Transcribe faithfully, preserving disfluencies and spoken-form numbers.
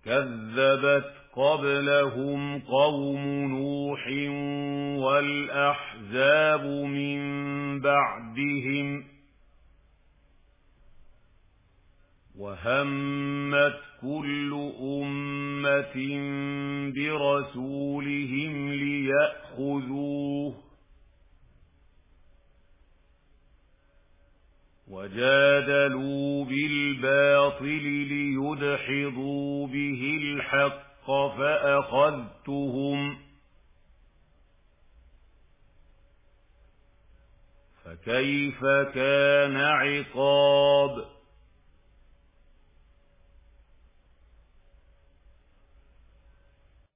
كذبت قبلهم قوم نوح والأحزاب من بعدهم وهمت كل أمة برسولهم ليأخذوه وجادلوا بالباطل ليدحضوا به الحق فأخذتهم فكيف كان عقاب